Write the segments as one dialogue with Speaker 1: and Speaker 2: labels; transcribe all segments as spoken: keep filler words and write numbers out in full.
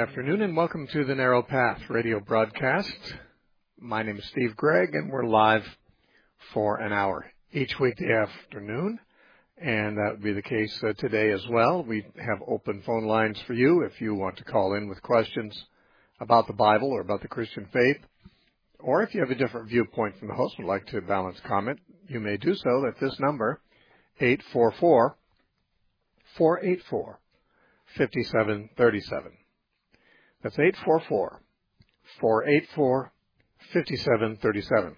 Speaker 1: afternoon and welcome to the Narrow Path radio broadcast. My name is Steve Gregg and we're live for an hour each weekday afternoon, and that would be the case uh, today as well. We have open phone lines for you if you want to call in with questions about the Bible or about the Christian faith, or if you have a different viewpoint from the host and would like to balance comment, you may do so at this number, eight four four, four eight four, five seven three seven. That's eight four four, four eight four, five seven three seven.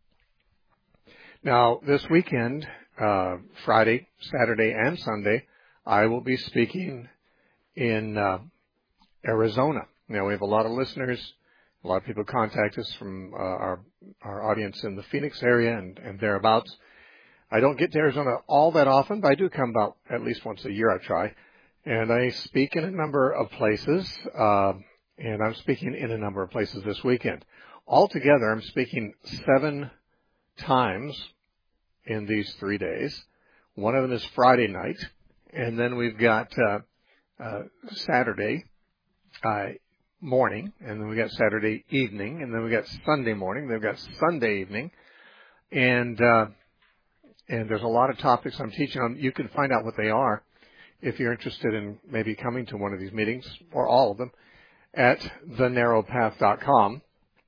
Speaker 1: Now, this weekend, uh, Friday, Saturday, and Sunday, I will be speaking in uh, Arizona. Now, we have a lot of listeners. A lot of people contact us from uh, our our audience in the Phoenix area and, and thereabouts. I don't get to Arizona all that often, but I do come about at least once a year. I try. And I speak in a number of places, uh, and I'm speaking in a number of places this weekend. Altogether, I'm speaking seven times in these three days. One of them is Friday night, and then we've got uh, uh, Saturday uh, morning, and then we got Saturday evening, and then we got Sunday morning, then we've got Sunday evening, and uh, and there's a lot of topics I'm teaching on. You can find out what they are if you're interested in maybe coming to one of these meetings, or all of them, at the narrow path dot com.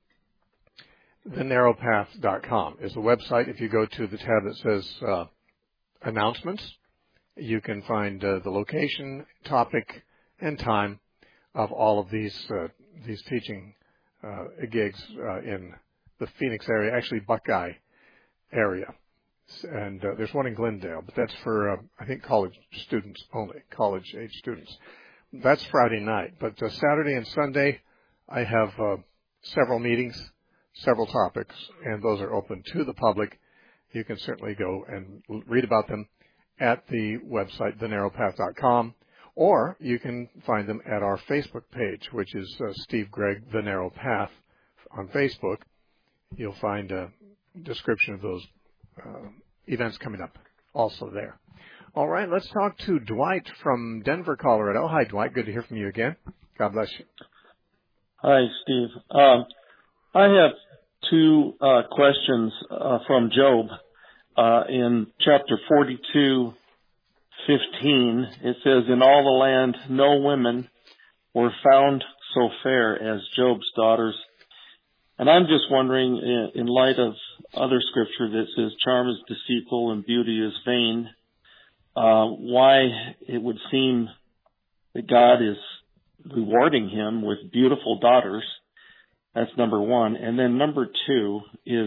Speaker 1: the narrow path dot com is the website. If you go to the tab that says uh, announcements, you can find uh, the location, topic, and time of all of these uh, these teaching uh, gigs uh, in the Phoenix area, actually Buckeye area. And uh, there's one in Glendale, but that's for, uh, I think, college students only, college-age students. That's Friday night. But uh, Saturday and Sunday, I have uh, several meetings, several topics, and those are open to the public. You can certainly go and read about them at the website, the narrow path dot com, or you can find them at our Facebook page, which is uh, Steve Gregg, The Narrow Path on Facebook. You'll find a description of those Uh, events coming up also there. All right, let's talk to Dwight from Denver, Colorado. Hi, Dwight. Good to hear from you again. God bless you.
Speaker 2: Hi, Steve. Um, I have two uh, questions uh, from Job. Uh, in chapter forty-two, fifteen, it says, "In all the land no women were found so fair as Job's daughters." And I'm just wondering, in, in light of other scripture that says charm is deceitful and beauty is vain, uh, why it would seem that God is rewarding him with beautiful daughters. That's number one. And then number two is,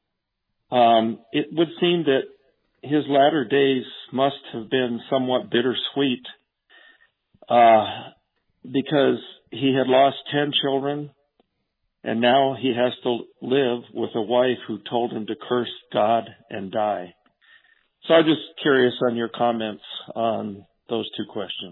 Speaker 2: um, it would seem that his latter days must have been somewhat bittersweet, uh, because he had lost ten children, and now he has to live with a wife who told him to curse God and die. So I'm just curious on your comments on those two questions.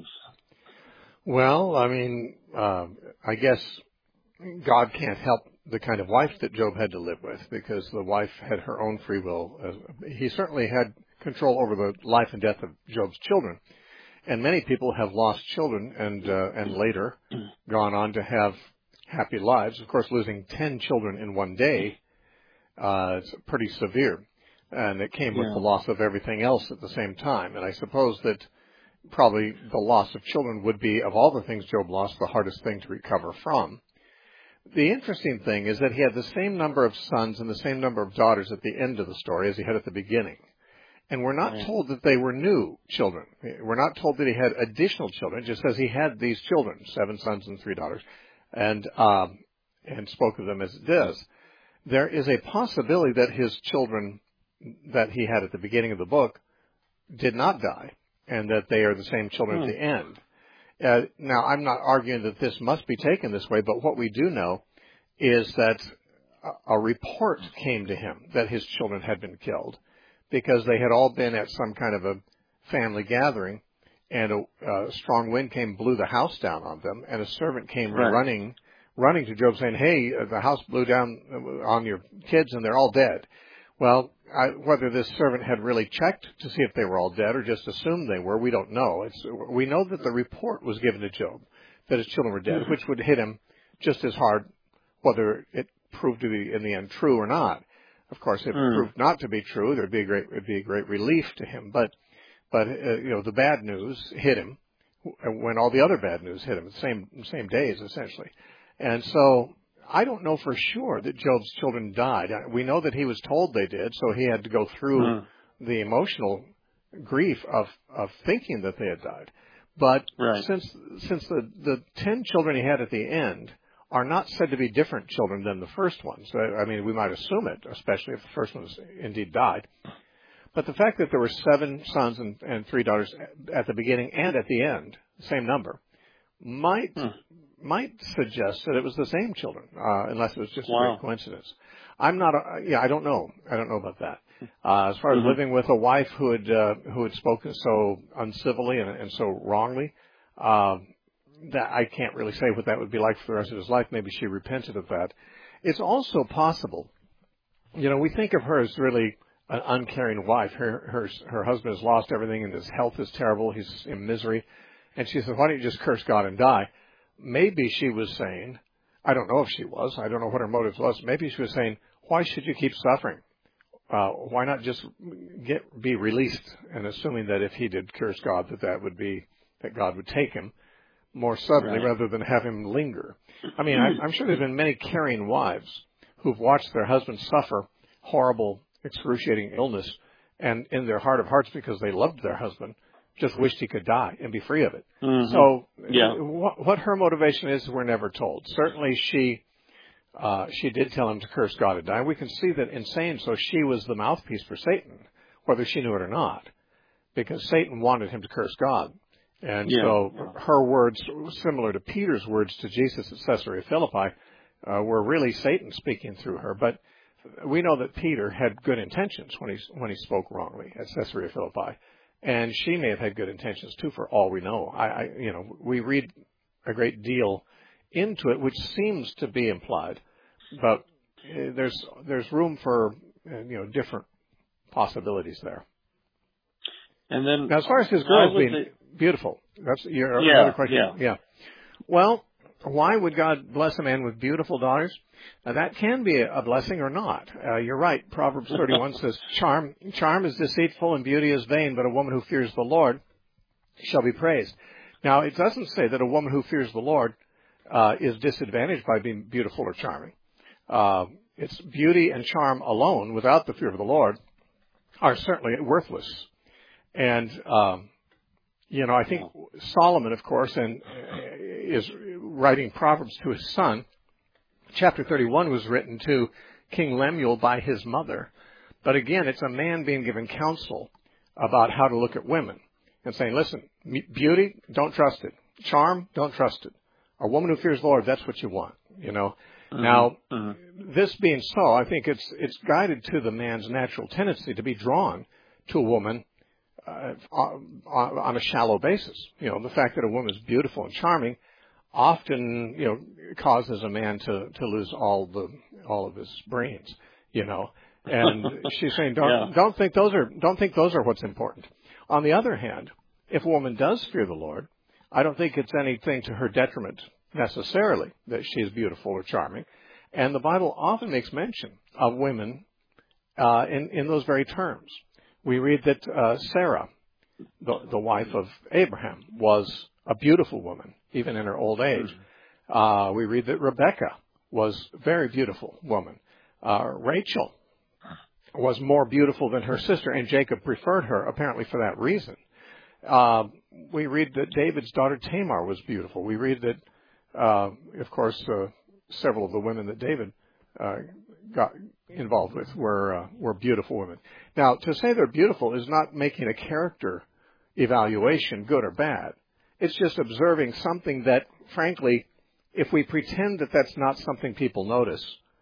Speaker 1: Well, I mean, uh, I guess God can't help the kind of wife that Job had to live with, because the wife had her own free will. Uh, he certainly had control over the life and death of Job's children. And many people have lost children and uh, and later gone on to have happy lives. Of course, losing ten children in one day uh, is pretty severe, and it came
Speaker 2: Yeah.
Speaker 1: with the loss of everything else at the same time. And I suppose that probably the loss of children would be, of all the things Job lost, the hardest thing to recover from. The interesting thing is that he had the same number of sons and the same number of daughters at the end of the story as he had at the beginning. And we're not
Speaker 2: Right.
Speaker 1: told that they were new children. We're not told that he had additional children. It just says he had these children, seven sons and three daughters, and um, and spoke of them as it does. There is a possibility that his children that he had at the beginning of the book did not die, and that they are the same children
Speaker 2: Hmm.
Speaker 1: at the end. Uh, now, I'm not arguing that this must be taken this way, but what we do know is that a, a report came to him that his children had been killed, because they had all been at some kind of a family gathering, and a, a strong wind came, blew the house down on them, and a servant came
Speaker 2: Right.
Speaker 1: running, running to Job saying, "Hey, uh, the house blew down on your kids and they're all dead." Well, I, whether this servant had really checked to see if they were all dead or just assumed they were, we don't know. It's, we know that the report was given to Job that his children were dead,
Speaker 2: Mm-hmm.
Speaker 1: which would hit him just as hard, whether it proved to be in the end true or not. Of course, if it
Speaker 2: Mm.
Speaker 1: proved not to be true, there'd be a great, it'd be a great relief to him. But, but uh, you know, the bad news hit him when all the other bad news hit him, the same same days essentially. And so I don't know for sure that Job's children died. We know that he was told they did, so he had to go through
Speaker 2: Mm.
Speaker 1: the emotional grief of of thinking that they had died. But
Speaker 2: Right.
Speaker 1: since since the the ten children he had at the end are not said to be different children than the first ones. I mean, we might assume it, especially if the first ones indeed died. But the fact that there were seven sons and, and three daughters at the beginning and at the end, same number, might
Speaker 2: Hmm.
Speaker 1: might suggest that it was the same children, uh, unless it was just
Speaker 2: Wow.
Speaker 1: a great coincidence. I'm not, a, yeah, I don't know. I don't know about that. Uh, as far as
Speaker 2: Mm-hmm.
Speaker 1: living with a wife who had uh, who had spoken so uncivilly and, and so wrongly, uh, that I can't really say what that would be like for the rest of his life. Maybe she repented of that. It's also possible, you know, we think of her as really an uncaring wife. Her her her husband has lost everything, and his health is terrible. He's in misery, and she says, "Why don't you just curse God and die?" Maybe she was saying, I don't know if she was. I don't know what her motives was. Maybe she was saying, "Why should you keep suffering? Uh, why not just get be released?" And assuming that if he did curse God, that that would be that God would take him more suddenly,
Speaker 2: Right.
Speaker 1: rather than have him linger. I mean, I, I'm sure there's been many caring wives who've watched their husbands suffer horrible, excruciating illness, and in their heart of hearts, because they loved their husband, just wished he could die and be free of it.
Speaker 2: Mm-hmm.
Speaker 1: So
Speaker 2: Yeah.
Speaker 1: what, what her motivation is, we're never told. Certainly she uh, she did tell him to curse God and die. We can see that in saying so, she was the mouthpiece for Satan, whether she knew it or not, because Satan wanted him to curse God. And
Speaker 2: Yeah.
Speaker 1: so her words, similar to Peter's words to Jesus at Caesarea Philippi, uh, were really Satan speaking through her. But we know that Peter had good intentions when he when he spoke wrongly at Caesarea Philippi, and she may have had good intentions too, for all we know. I, I you know, we read a great deal into it, which seems to be implied, but uh, there's there's room for uh, you know different possibilities there.
Speaker 2: And then,
Speaker 1: Now, as far as his
Speaker 2: how
Speaker 1: girls
Speaker 2: was
Speaker 1: being
Speaker 2: it-
Speaker 1: beautiful, that's your
Speaker 2: Yeah,
Speaker 1: other question.
Speaker 2: yeah.
Speaker 1: yeah. Well, why would God bless a man with beautiful daughters? Now, that can be a blessing or not. Uh, you're right. Proverbs thirty-one says, "Charm, charm is deceitful and beauty is vain, but a woman who fears the Lord shall be praised." Now, it doesn't say that a woman who fears the Lord uh, is disadvantaged by being beautiful or charming. Uh, it's beauty and charm alone, without the fear of the Lord, are certainly worthless. And um, you know, I think Solomon, of course, and uh, is writing Proverbs to his son. Chapter thirty-one was written to King Lemuel by his mother. But again, it's a man being given counsel about how to look at women and saying, listen, beauty, don't trust it. Charm, don't trust it. A woman who fears the Lord, that's what you want, you know.
Speaker 2: Mm-hmm.
Speaker 1: Now,
Speaker 2: mm-hmm.
Speaker 1: this being so, I think it's it's guided to the man's natural tendency to be drawn to a woman uh, on, on a shallow basis. You know, the fact that a woman is beautiful and charming often, you know, causes a man to, to lose all the all of his brains, you know. And she's saying, don't
Speaker 2: Yeah.
Speaker 1: don't think those are don't think those are what's important. On the other hand, if a woman does fear the Lord, I don't think it's anything to her detriment necessarily that she is beautiful or charming. And the Bible often makes mention of women uh, in in those very terms. We read that uh, Sarah, the, the wife of Abraham, was a beautiful woman, even in her old age. Uh, we read that Rebekah was a very beautiful woman. Uh, Rachel was more beautiful than her sister, and Jacob preferred her, apparently for that reason. Uh, we read that David's daughter Tamar was beautiful. We read that, uh, of course, uh, several of the women that David uh, got involved with were uh, were beautiful women. Now, to say they're beautiful is not making a character evaluation, good or bad. It's just observing something that, frankly, if we pretend that that's not something people notice,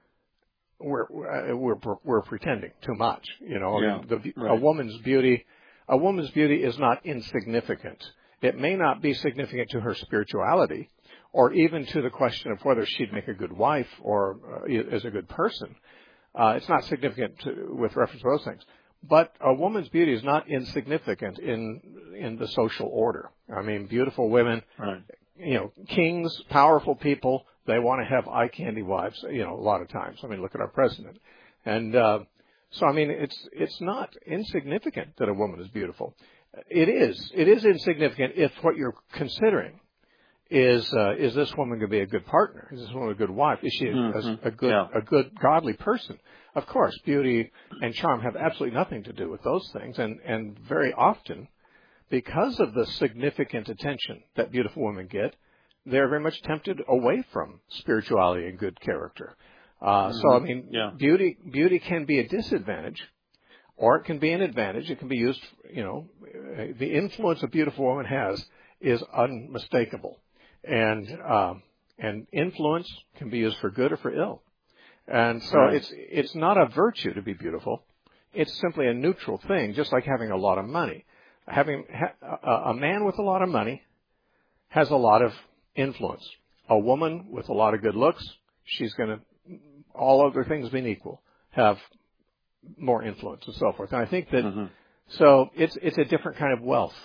Speaker 1: we're we're we're pretending too much. You know,
Speaker 2: Yeah,
Speaker 1: the,
Speaker 2: right.
Speaker 1: a woman's beauty, a woman's beauty is not insignificant. It may not be significant to her spirituality, or even to the question of whether she'd make a good wife or uh, is a good person. Uh, it's not significant to, with reference to those things. But a woman's beauty is not insignificant in in the social order. I mean, beautiful women
Speaker 2: Right.
Speaker 1: you know, kings, powerful people, they want to have eye candy wives, you know, a lot of times. I mean, look at our president. And, uh, so, I mean, it's, it's not insignificant that a woman is beautiful. It is. It is insignificant if what you're considering is, uh, is this woman going to be a good partner? Is this woman a good wife? Is she
Speaker 2: mm-hmm.
Speaker 1: a, a good, yeah. a good godly person? Of course, beauty and charm have absolutely nothing to do with those things. And, and very often, because of the significant attention that beautiful women get, they're very much tempted away from spirituality and good character. Uh, mm-hmm. So, I mean, yeah. beauty, beauty can be a disadvantage, or it can be an advantage. It can be used, you know, the influence a beautiful woman has is unmistakable. And, um, and influence can be used for good or for ill. And so right. it's, it's not a virtue to be beautiful. It's simply a neutral thing, just like having a lot of money. Having a man with a lot of money has a lot of influence. A woman with a lot of good looks, she's going to, all other things being equal, have more influence and so forth. And I think that, mm-hmm. so it's it's a different kind of wealth.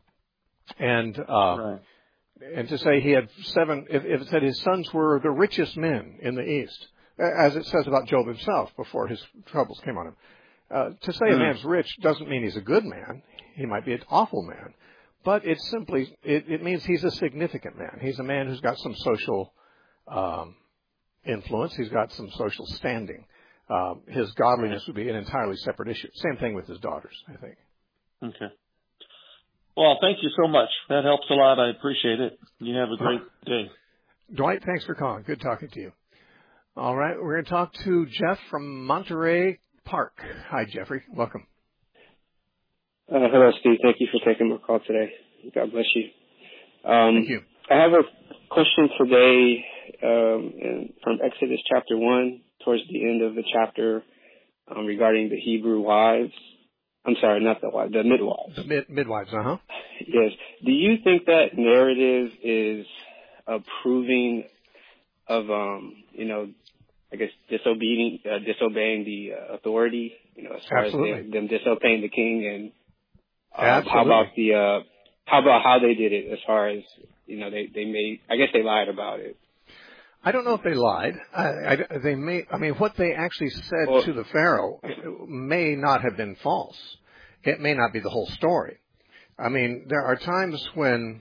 Speaker 1: And uh, right. and to say he had seven, if, if it said his sons were the richest men in the East, as it says about Job himself before his troubles came on him. Uh, to say mm. a man's rich doesn't mean he's a good man. He might be an awful man. But it's simply, it, it means he's a significant man. He's a man who's got some social um, influence. He's got some social standing. Uh, his godliness would be an entirely separate issue. Same thing with his daughters, I think.
Speaker 2: Okay. Well, thank you so much. That helps a lot. I appreciate it. You have a great uh, day.
Speaker 1: Dwight, thanks for calling. Good talking to you. All right, we're going to talk to Jeff from Monterey Park. Hi, Jeffrey. Welcome.
Speaker 3: Uh, hello, Steve. Thank you for taking my call today. God bless you. Um,
Speaker 1: Thank you.
Speaker 3: I have a question today um, in, from Exodus chapter one, towards the end of the chapter, um, regarding the Hebrew wives. I'm sorry, not the wives, the midwives.
Speaker 1: The mid- midwives, uh-huh.
Speaker 3: Yes. Do you think that narrative is approving of, um, you know, I guess disobeying, uh, disobeying the uh, authority, you know, as far
Speaker 1: Absolutely.
Speaker 3: as they, them disobeying the king, and uh,
Speaker 1: Absolutely.
Speaker 3: how about the, uh, how about how they did it, as far as, you know, they, they made, I guess they lied about it.
Speaker 1: I don't know if they lied. I, I, they may, I mean, what they actually said well, to the Pharaoh may not have been false. It may not be the whole story. I mean, there are times when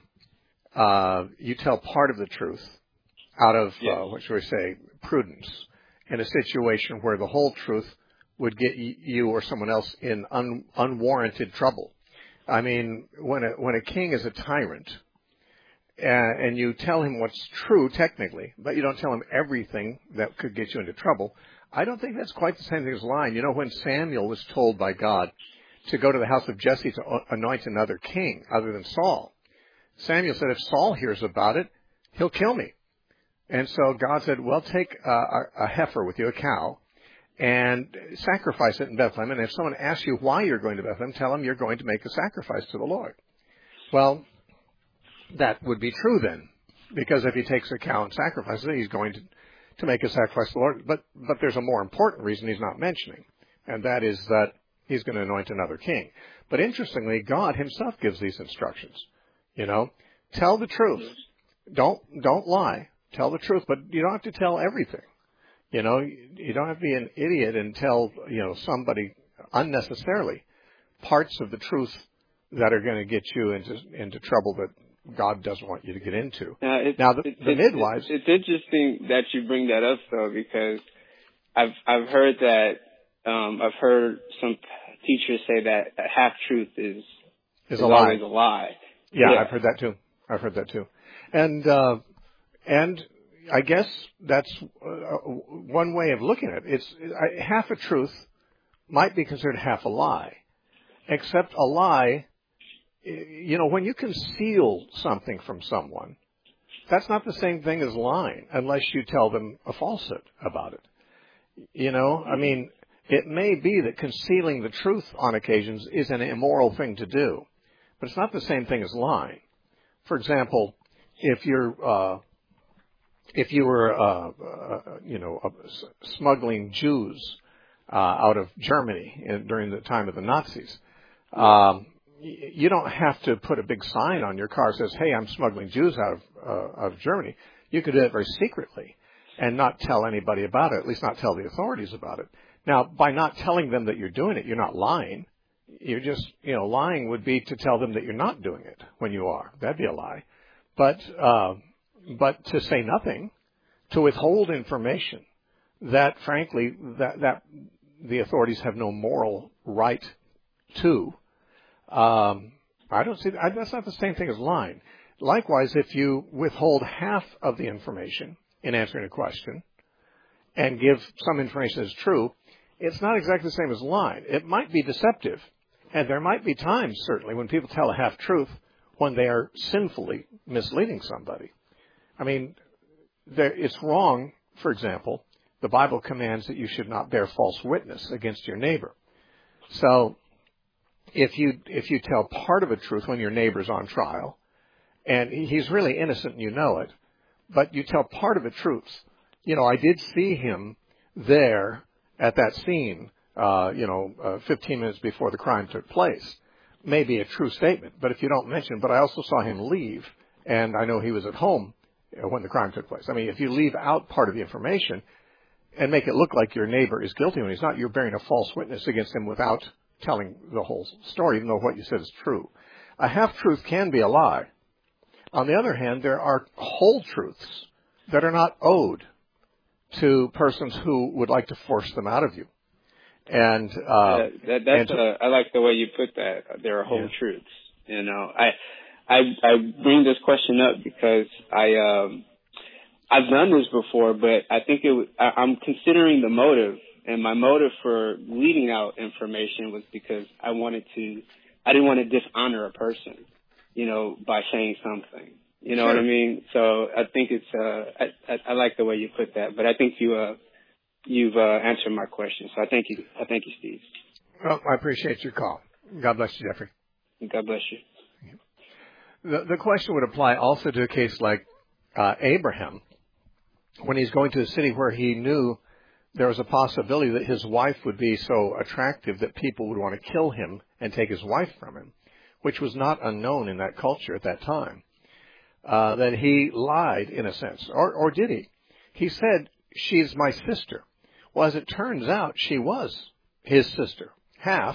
Speaker 1: uh, you tell part of the truth out of, yes. uh, what should we say, prudence, in a situation where the whole truth would get you or someone else in un, unwarranted trouble. I mean, when a, when a king is a tyrant, uh, and you tell him what's true technically, but you don't tell him everything that could get you into trouble, I don't think that's quite the same thing as lying. You know, when Samuel was told by God to go to the house of Jesse to anoint another king other than Saul, Samuel said, if Saul hears about it, he'll kill me. And so God said, well, take a, a heifer with you, a cow, and sacrifice it in Bethlehem. And if someone asks you why you're going to Bethlehem, tell them you're going to make a sacrifice to the Lord. Well, that would be true then, because if he takes a cow and sacrifices it, he's going to, to make a sacrifice to the Lord. But, but there's a more important reason he's not mentioning, and that is that he's going to anoint another king. But interestingly, God himself gives these instructions. You know, tell the truth. Don't, don't lie. Tell the truth, but you don't have to tell everything. You know, you don't have to be an idiot and tell, you know, somebody unnecessarily parts of the truth that are going to get you into into trouble that God doesn't want you to get into.
Speaker 3: Now, it's,
Speaker 1: now the,
Speaker 3: it's,
Speaker 1: the midwives.
Speaker 3: It's, it's interesting that you bring that up, though, because I've I've heard that um, I've heard some teachers say that a half truth is
Speaker 1: is,
Speaker 3: is
Speaker 1: a lie.
Speaker 3: always a lie.
Speaker 1: Yeah, yeah, I've heard that too. I've heard that too, and. Uh, And I guess that's uh, one way of looking at it. It's uh, half a truth might be considered half a lie, except a lie, you know, when you conceal something from someone, that's not the same thing as lying unless you tell them a falsehood about it. You know, I mean, it may be that concealing the truth on occasions is an immoral thing to do, but it's not the same thing as lying. For example, if you're... Uh, If you were, uh, uh, you know, uh, smuggling Jews uh, out of Germany in, during the time of the Nazis, um, you don't have to put a big sign on your car that says, hey, I'm smuggling Jews out of, uh, out of Germany. You could do it very secretly and not tell anybody about it, at least not tell the authorities about it. Now, by not telling them that you're doing it, you're not lying. You're just, you know, lying would be to tell them that you're not doing it when you are. That'd be a lie. But, uh, but to say nothing, to withhold information that, frankly, that, that the authorities have no moral right to, um, I don't see that. That's not the same thing as lying. Likewise, if you withhold half of the information in answering a question and give some information as true, it's not exactly the same as lying. It might be deceptive, and there might be times, certainly, when people tell a half-truth when they are sinfully misleading somebody. I mean, there, it's wrong, for example, the Bible commands that you should not bear false witness against your neighbor. So if you if you tell part of a truth when your neighbor's on trial, and he's really innocent and you know it, but you tell part of a truth, you know, I did see him there at that scene, uh, you know, uh, fifteen minutes before the crime took place, may be a true statement. But if you don't mention, but I also saw him leave, and I know he was at home when the crime took place. I mean, if you leave out part of the information and make it look like your neighbor is guilty when he's not, you're bearing a false witness against him without telling the whole story, even though what you said is true. A half-truth can be a lie. On the other hand, there are whole truths that are not owed to persons who would like to force them out of you. And, uh,
Speaker 3: uh that, that's,
Speaker 1: and
Speaker 3: uh, I like the way you put that. There are whole
Speaker 1: yeah.
Speaker 3: truths. You know, I, I, I bring this question up because I, um, I've done this before, but I think it, I, I'm considering the motive, and my motive for leaving out information was because I wanted to, I didn't want to dishonor a person, you know, by saying something. You know
Speaker 1: sure.
Speaker 3: what I mean? So I think it's, uh, I, I, I like the way you put that, but I think you, uh, you've, uh, answered my question. So I thank you. I thank you, Steve.
Speaker 1: Well, I appreciate your call. God bless you, Jeffrey.
Speaker 3: God bless you.
Speaker 1: The, the question would apply also to a case like, uh, Abraham, when he's going to a city where he knew there was a possibility that his wife would be so attractive that people would want to kill him and take his wife from him, which was not unknown in that culture at that time. Uh, that he lied, in a sense. Or, or did he? He said, she's my sister. Well, as it turns out, she was his sister. Half.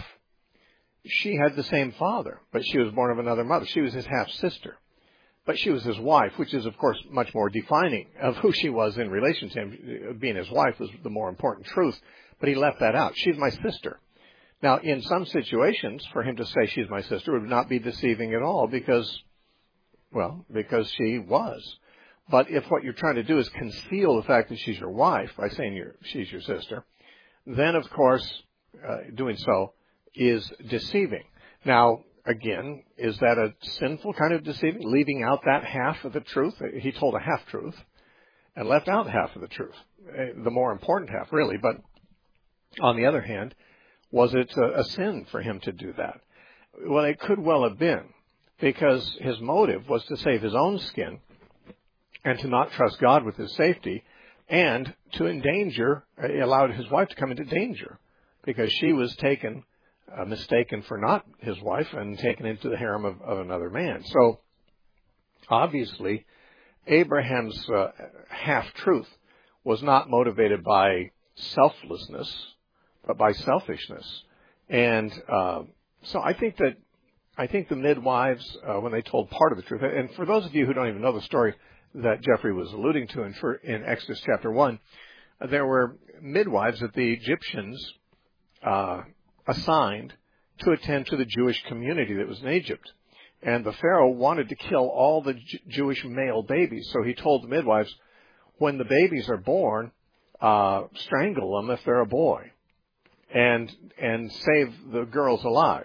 Speaker 1: She had the same father, but she was born of another mother. She was his half-sister. But she was his wife, which is, of course, much more defining of who she was in relation to him. Being his wife was the more important truth. But he left that out. She's my sister. Now, in some situations, for him to say she's my sister would not be deceiving at all because... Well, because she was. But if what you're trying to do is conceal the fact that she's your wife by saying you're, she's your sister, then, of course, uh, doing so is deceiving. Now, again, is that a sinful kind of deceiving, leaving out that half of the truth? He told a half-truth and left out half of the truth, the more important half, really. But on the other hand, was it a, a sin for him to do that? Well, it could well have been, because his motive was to save his own skin and to not trust God with his safety and to endanger, he allowed his wife to come into danger because she was taken, uh, mistaken for not his wife and taken into the harem of, of another man. So obviously, Abraham's uh, half-truth was not motivated by selflessness, but by selfishness. And uh, so I think that I think the midwives, uh, when they told part of the truth, and for those of you who don't even know the story that Jeffrey was alluding to in, in Exodus chapter one, uh, there were midwives that the Egyptians uh, assigned to attend to the Jewish community that was in Egypt. And the Pharaoh wanted to kill all the J- Jewish male babies, so he told the midwives, when the babies are born, uh, strangle them if they're a boy, and and save the girls alive.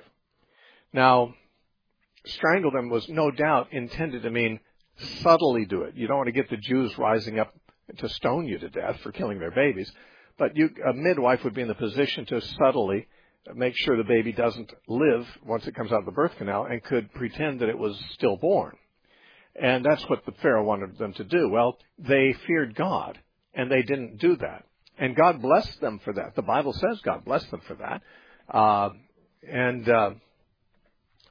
Speaker 1: Now, strangle them was no doubt intended to mean subtly do it. You don't want to get the Jews rising up to stone you to death for killing their babies. But you, a midwife would be in the position to subtly make sure the baby doesn't live once it comes out of the birth canal and could pretend that it was stillborn. And that's what the Pharaoh wanted them to do. Well, they feared God, and they didn't do that. And God blessed them for that. The Bible says God blessed them for that. Uh, and... Uh,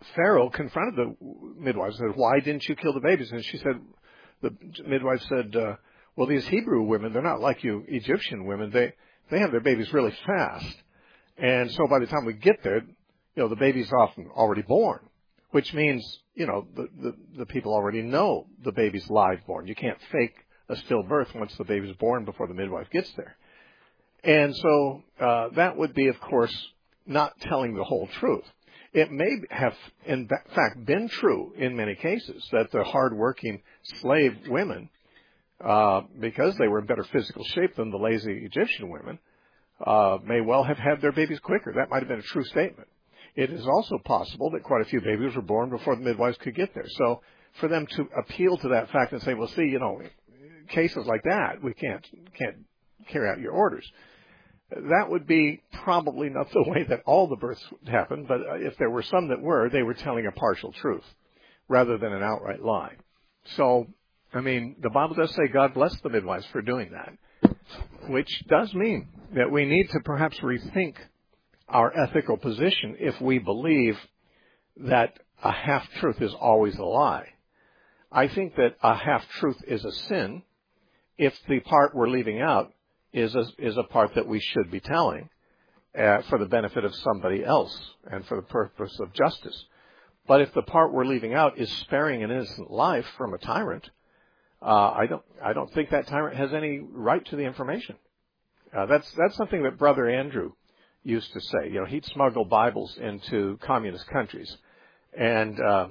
Speaker 1: Pharaoh confronted the midwives and said, why didn't you kill the babies? And she said, the midwife said, uh, well, these Hebrew women, they're not like you Egyptian women. They, they have their babies really fast. And so by the time we get there, you know, the baby's often already born, which means, you know, the, the, the people already know the baby's live born. You can't fake a stillbirth once the baby's born before the midwife gets there. And so uh, that would be, of course, not telling the whole truth. It may have, in fact, been true in many cases that the hardworking slave women, uh, because they were in better physical shape than the lazy Egyptian women, uh, may well have had their babies quicker. That might have been a true statement. It is also possible that quite a few babies were born before the midwives could get there. So for them to appeal to that fact and say, well, see, you know, cases like that, we can't can't carry out your orders. That would be probably not the way that all the births happened, but if there were some that were, they were telling a partial truth rather than an outright lie. So, I mean, the Bible does say God bless the midwives for doing that, which does mean that we need to perhaps rethink our ethical position if we believe that a half-truth is always a lie. I think that a half-truth is a sin if the part we're leaving out is a, is a part that we should be telling uh, for the benefit of somebody else and for the purpose of justice. But if the part we're leaving out is sparing an innocent life from a tyrant, uh, I don't I don't think that tyrant has any right to the information. Uh, that's that's something that Brother Andrew used to say. You know, he'd smuggle Bibles into communist countries, and uh,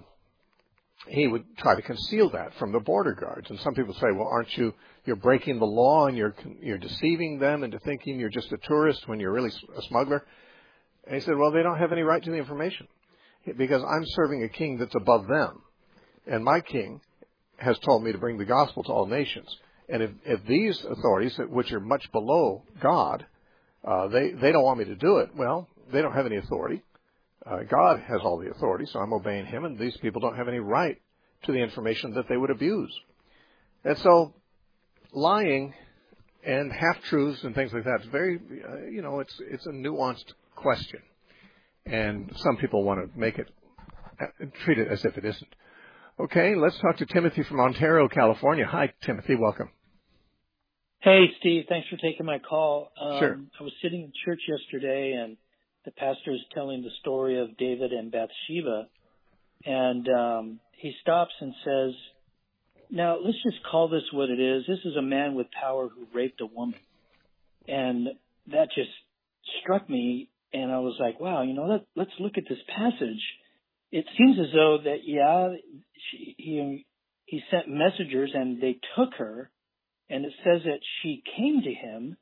Speaker 1: he would try to conceal that from the border guards. And some people say, well, aren't you, you're breaking the law and you're you're deceiving them into thinking you're just a tourist when you're really a smuggler? And he said, well, they don't have any right to the information because I'm serving a king that's above them. And my king has told me to bring the gospel to all nations. And if, if these authorities, which are much below God, uh, they, they don't want me to do it, well, they don't have any authority. Uh, God has all the authority, so I'm obeying him, and these people don't have any right to the information that they would abuse. And so lying and half-truths and things like that is very, uh, you know, it's it's a nuanced question. And some people want to make it, uh, treat it as if it isn't. Okay, let's talk to Timothy from Ontario, California. Hi, Timothy. Welcome.
Speaker 4: Hey, Steve. Thanks for taking my call. Um,
Speaker 1: sure.
Speaker 4: I was sitting in church yesterday, and the pastor is telling the story of David and Bathsheba, and um, he stops and says, now, let's just call this what it is. This is a man with power who raped a woman. And that just struck me, and I was like, wow, you know, let, let's look at this passage. It seems as though that, yeah, she, he, he sent messengers, and they took her, and it says that she came to him.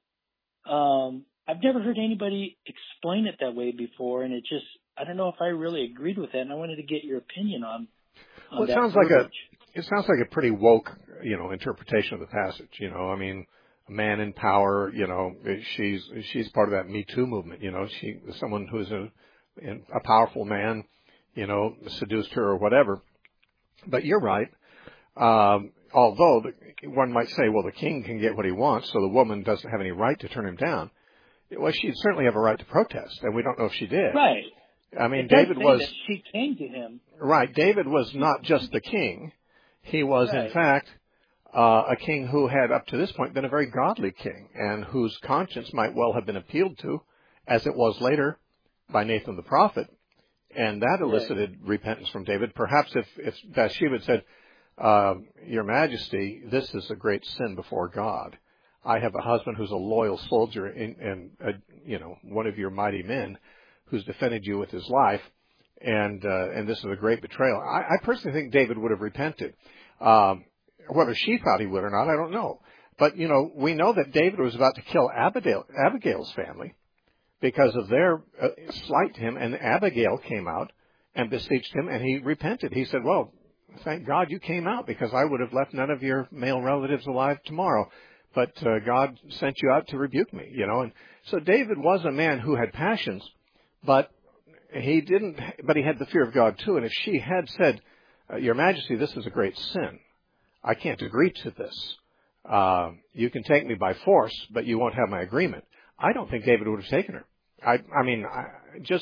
Speaker 4: Um, I've never heard anybody explain it that way before, and it just, I don't know if I really agreed with that, and I wanted to get your opinion on, on
Speaker 1: well, it
Speaker 4: that
Speaker 1: sounds
Speaker 4: verbiage.
Speaker 1: like a, it sounds like a pretty woke, you know, interpretation of the passage, you know, I mean, a man in power, you know, she's, she's part of that Me Too movement, you know, she, someone who's a, a powerful man, you know, seduced her or whatever. But you're right. Um, although the, one might say, well, the king can get what he wants, so the woman doesn't have any right to turn him down. Well, she'd certainly have a right to protest, and we don't know if she did.
Speaker 4: Right.
Speaker 1: I mean,
Speaker 4: it does
Speaker 1: David
Speaker 4: say
Speaker 1: was...
Speaker 4: that she came to him.
Speaker 1: Right. David was not just the king. He was,
Speaker 4: Right.
Speaker 1: in fact, uh, a king who had, up to this point, been a very godly king, and whose conscience might well have been appealed to, as it was later, by Nathan the prophet. And that elicited right. repentance from David. Perhaps if, if Bathsheba had said, uh, Your Majesty, this is a great sin before God. I have a husband who's a loyal soldier and, and uh, you know, one of your mighty men who's defended you with his life, and uh, and this is a great betrayal. I, I personally think David would have repented. Um, whether she thought he would or not, I don't know. But, you know, we know that David was about to kill Abigail, Abigail's family because of their uh, slight to him, and Abigail came out and beseeched him, and he repented. He said, well, thank God you came out, because I would have left none of your male relatives alive tomorrow. But uh, God sent you out to rebuke me, you know. And so David was a man who had passions, but he didn't. But he had the fear of God too. And if she had said, Your Majesty, this is a great sin, I can't agree to this. Uh, you can take me by force, but you won't have my agreement. I don't think David would have taken her. I, I mean, I, just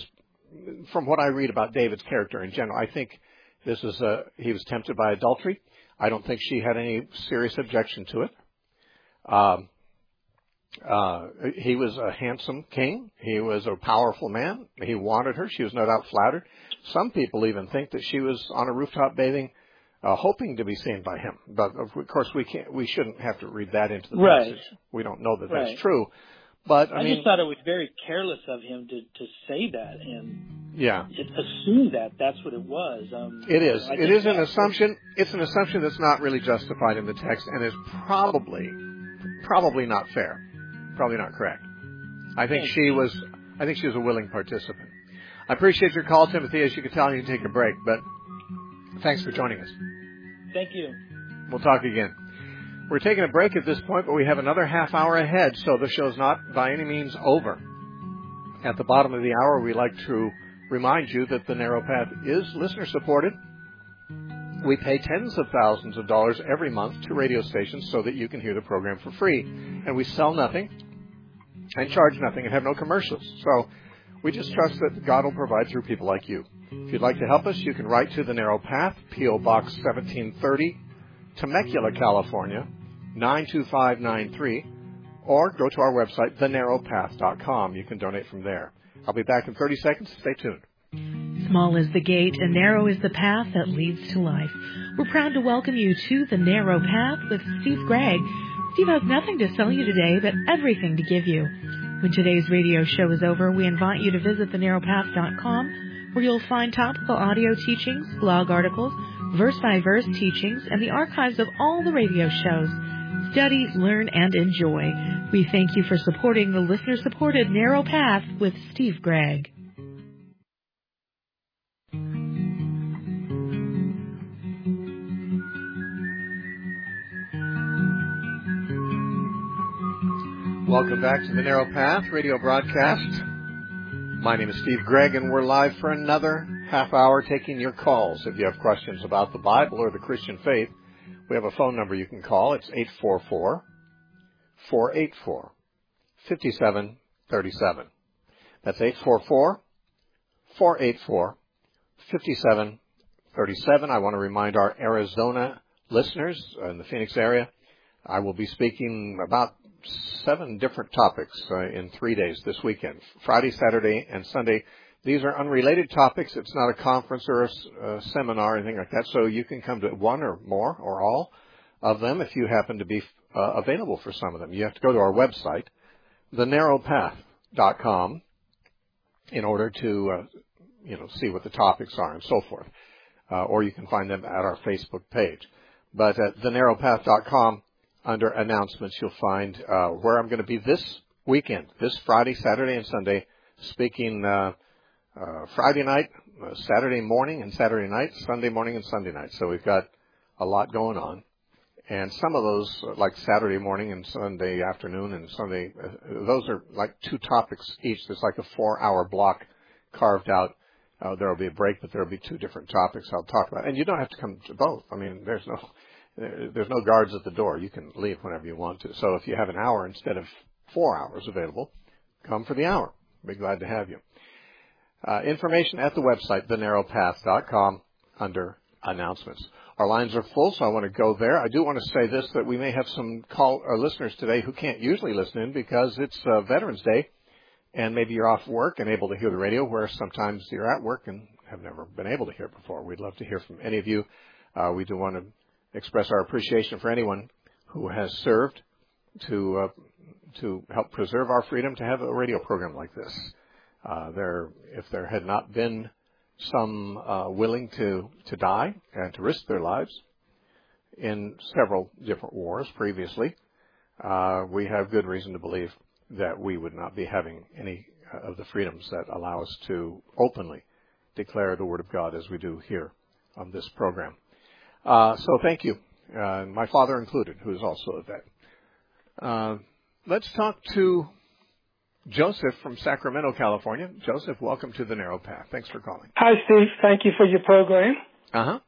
Speaker 1: from what I read about David's character in general, I think this is a, he was tempted by adultery. I don't think she had any serious objection to it. Um, uh, he was a handsome king. He was a powerful man. He wanted her. She was no doubt flattered. Some people even think that she was on a rooftop bathing, uh, hoping to be seen by him. But of course, we can't. We shouldn't have to read that into the
Speaker 4: right.
Speaker 1: passage. We don't know that
Speaker 4: right.
Speaker 1: that's true. But I,
Speaker 4: I
Speaker 1: mean,
Speaker 4: just thought it was very careless of him to, to say that and
Speaker 1: yeah,
Speaker 4: assume that that's what it was. Um,
Speaker 1: it is.
Speaker 4: I
Speaker 1: It is an
Speaker 4: that,
Speaker 1: assumption. It's an assumption that's not really justified in the text, and is probably, probably not fair. Probably not correct. I think she was. I think she was a willing participant. I appreciate your call, Timothy. As you can tell, you can take a break, but thanks for joining us.
Speaker 4: Thank you.
Speaker 1: We'll talk again. We're taking a break at this point, but we have another half hour ahead, so the show's not by any means over. At the bottom of the hour, we like to remind you that the Narrow Path is listener-supported. We pay tens of thousands of dollars every month to radio stations so that you can hear the program for free. And we sell nothing and charge nothing and have no commercials. So we just trust that God will provide through people like you. If you'd like to help us, you can write to the Narrow Path, P O Box seventeen thirty, Temecula, California, nine two five nine three, or go to our website, the narrow path dot com. You can donate from there. I'll be back in thirty seconds. Stay tuned.
Speaker 5: Small is the gate and narrow is the path that leads to life. We're proud to welcome you to The Narrow Path with Steve Gregg. Steve has nothing to sell you today, but everything to give you. When today's radio show is over, we invite you to visit the narrow path dot com, where you'll find topical audio teachings, blog articles, verse-by-verse teachings, and the archives of all the radio shows. Study, learn, and enjoy. We thank you for supporting the listener-supported Narrow Path with Steve Gregg.
Speaker 1: Welcome back to the Narrow Path radio broadcast. My name is Steve Gregg, and we're live for another half hour taking your calls. If you have questions about the Bible or the Christian faith, we have a phone number you can call. It's eight four four, four eight four, five seven three seven. That's eight four four, four eight four, five seven three seven. I want to remind our Arizona listeners in the Phoenix area, I will be speaking about seven different topics uh, in three days this weekend, Friday, Saturday, and Sunday. These are unrelated topics. It's not a conference or a, a seminar or anything like that, so you can come to one or more or all of them if you happen to be uh, available for some of them. You have to go to our website, the narrow path dot com, in order to uh, you know, see what the topics are and so forth, uh, or you can find them at our Facebook page. But at the narrow path dot com, under announcements, you'll find uh, where I'm going to be this weekend, this Friday, Saturday, and Sunday, speaking uh, uh, Friday night, uh, Saturday morning, and Saturday night, Sunday morning, and Sunday night. So we've got a lot going on. And some of those, like Saturday morning and Sunday afternoon and Sunday, uh, those are like two topics each. There's like a four-hour block carved out. Uh, there will be a break, but there will be two different topics I'll talk about. And you don't have to come to both. I mean, there's no... There's no guards at the door. You can leave whenever you want to. So if you have an hour instead of four hours available, come for the hour. We'll be glad to have you. Uh, information at the website, the narrow path dot com, under announcements. Our lines are full, so I want to go there. I do want to say this, that we may have some call or listeners today who can't usually listen in because it's uh, Veterans Day, and maybe you're off work and able to hear the radio, where sometimes you're at work and have never been able to hear it before. We'd love to hear from any of you. Uh, we do want to express our appreciation for anyone who has served to uh, to help preserve our freedom to have a radio program like this. Uh, there, if there had not been some uh, willing to, to die and to risk their lives in several different wars previously, uh, we have good reason to believe that we would not be having any of the freedoms that allow us to openly declare the Word of God as we do here on this program. Uh, so thank you, uh, my father included, who is also a vet. Uh, let's talk to Joseph from Sacramento, California. Joseph, welcome to the Narrow Path. Thanks for calling.
Speaker 6: Hi, Steve. Thank you for your program.
Speaker 1: Uh-huh.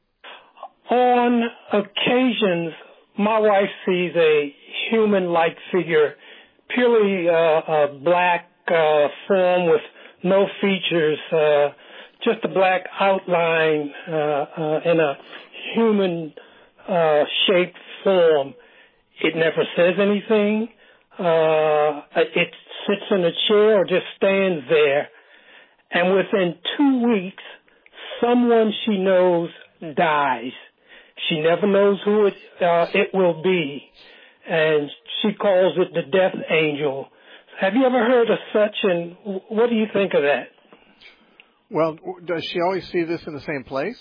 Speaker 6: On occasions, my wife sees a human-like figure, purely uh, a black uh, form with no features, uh, just a black outline uh, uh, in a human uh, shaped form. It never says anything. Uh, it sits in a chair or just stands there. And within two weeks, someone she knows dies. She never knows who it, uh, it will be. And she calls it the death angel. Have you ever heard of such, and what do you think of that?
Speaker 1: Well, does she always see this in the same place?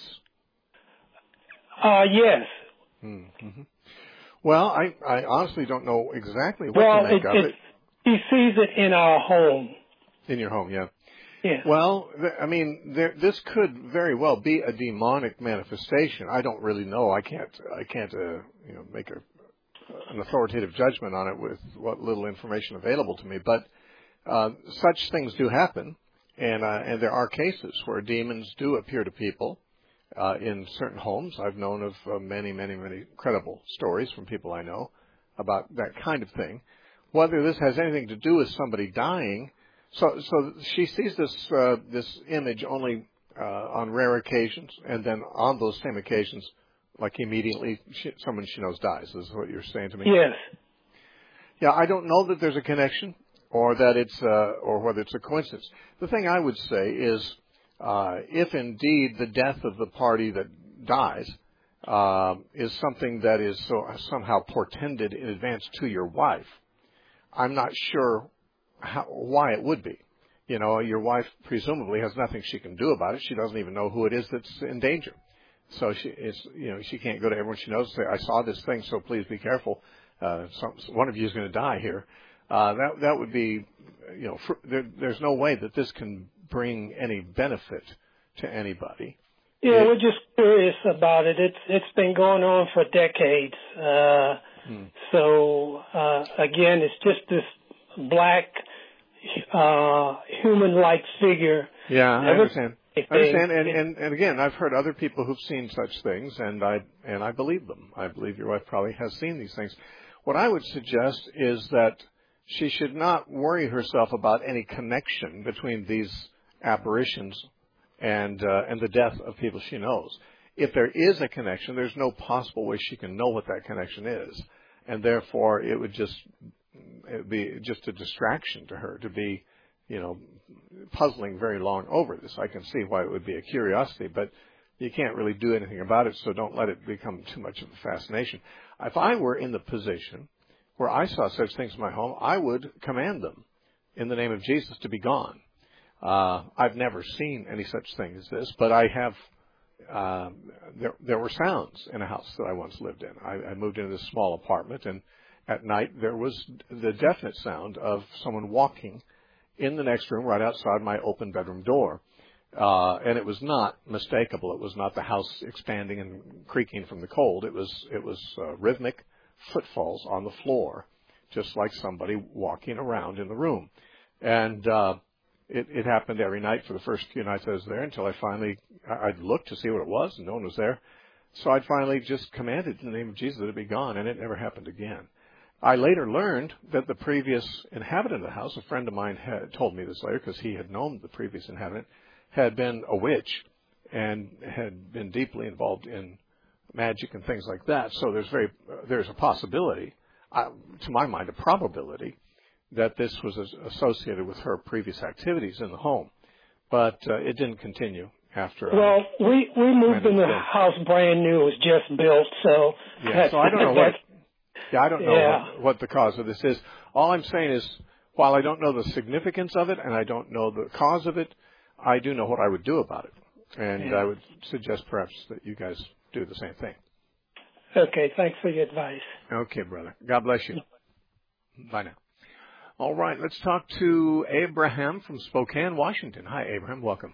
Speaker 6: Uh, yes.
Speaker 1: Mm-hmm. Well, I, I honestly don't know exactly what
Speaker 6: well,
Speaker 1: to make
Speaker 6: it,
Speaker 1: of
Speaker 6: it.
Speaker 1: it.
Speaker 6: He sees it in our home.
Speaker 1: In your home, yeah.
Speaker 6: Yeah.
Speaker 1: Well, th- I mean, there, this could very well be a demonic manifestation. I don't really know. I can't. I can't. Uh, you know, make a an authoritative judgment on it with what little information available to me. But uh, such things do happen, and uh, and there are cases where demons do appear to people uh, in certain homes. I've known of uh, many, many, many credible stories from people I know about that kind of thing. Whether this has anything to do with somebody dying, so so she sees this uh, this image only uh, on rare occasions, and then on those same occasions, like immediately, she, someone she knows dies. Is what you're saying to me?
Speaker 6: Yes.
Speaker 1: Yeah, I don't know that there's a connection, or that it's uh, or whether it's a coincidence. The thing I would say is, uh, if indeed the death of the party that dies uh, is something that is so somehow portended in advance to your wife, I'm not sure how, why it would be. You know, your wife presumably has nothing she can do about it. She doesn't even know who it is that's in danger. So she is, you know, she can't go to everyone she knows and say, "I saw this thing, so please be careful. Uh, some, one of you is going to die here." Uh, that that would be, you know, for, there, there's no way that this can bring any benefit to anybody.
Speaker 6: Yeah,
Speaker 1: it,
Speaker 6: we're just curious about it. It's it's been going on for decades. Uh, hmm. So uh, again, it's just this black uh, human-like figure.
Speaker 1: Yeah, I understand. I understand, and, and and again, I've heard other people who've seen such things, and I and I believe them. I believe your wife probably has seen these things. What I would suggest is that she should not worry herself about any connection between these apparitions and uh, and the death of people she knows. If there is a connection, there's no possible way she can know what that connection is, and therefore it would just it would be just a distraction to her to be, you know, puzzling very long over this. I can see why it would be a curiosity, but you can't really do anything about it, so don't let it become too much of a fascination. If I were in the position where I saw such things in my home, I would command them in the name of Jesus to be gone. Uh, I've never seen any such thing as this, but I have, uh, there, there were sounds in a house that I once lived in. I, I moved into this small apartment, and at night there was the definite sound of someone walking in the next room right outside my open bedroom door. Uh, and it was not mistakable. It was not the house expanding and creaking from the cold. It was, it was uh, rhythmic footfalls on the floor, just like somebody walking around in the room. And uh, it, it happened every night for the first few nights I was there until I finally, I'd looked to see what it was, and no one was there. So I finally just commanded in the name of Jesus that it be gone, and it never happened again. I later learned that the previous inhabitant of the house, a friend of mine had told me this later because he had known the previous inhabitant, had been a witch and had been deeply involved in magic and things like that. So there's very uh, there's a possibility, uh, to my mind, a probability that this was associated with her previous activities in the home. But uh, it didn't continue after.
Speaker 6: Well, uh, we we moved in the house brand new; it was just built, so
Speaker 1: yeah. So I don't know what. Yeah, I don't know yeah. what, what the cause of this is. All I'm saying is, while I don't know the significance of it and I don't know the cause of it, I do know what I would do about it. And yeah. I would suggest perhaps that you guys do the same thing.
Speaker 6: Okay, thanks for your advice.
Speaker 1: Okay, brother. God bless you. Bye now. All right, let's talk to Abraham from Spokane, Washington. Hi, Abraham. Welcome.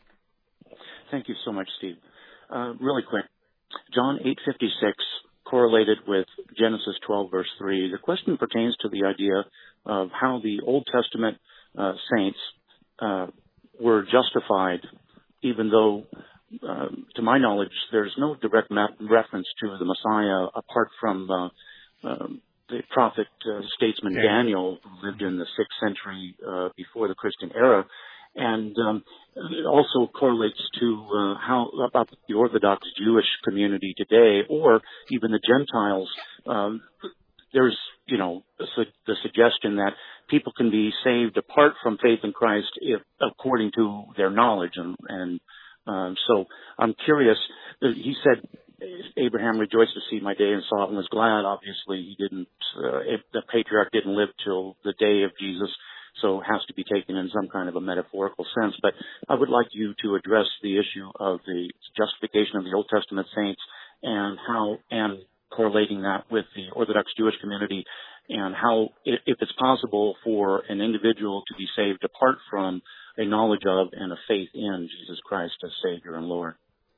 Speaker 7: Thank you so much, Steve. Uh, really quick. John eight fifty-six. Correlated with Genesis twelve, verse three. The question pertains to the idea of how the Old Testament uh, saints uh, were justified, even though, uh, to my knowledge, there's no direct ma- reference to the Messiah apart from uh, uh, the prophet uh, statesman Daniel, who lived in the sixth century uh, before the Christian era. And um, it also correlates to uh, how about the Orthodox Jewish community today, or even the Gentiles. Um, there's, you know, the suggestion that people can be saved apart from faith in Christ if, according to their knowledge. And, and um, so I'm curious. He said, Abraham rejoiced to see my day and saw it and was glad. Obviously, he didn't. Uh, the patriarch didn't live till the day of Jesus, so it has to be taken in some kind of a metaphorical sense. But I would like you to address the issue of the justification of the Old Testament saints and how and correlating that with the Orthodox Jewish community, and how, if it's possible for an individual to be saved apart from a knowledge of and a faith in Jesus Christ as Savior and Lord.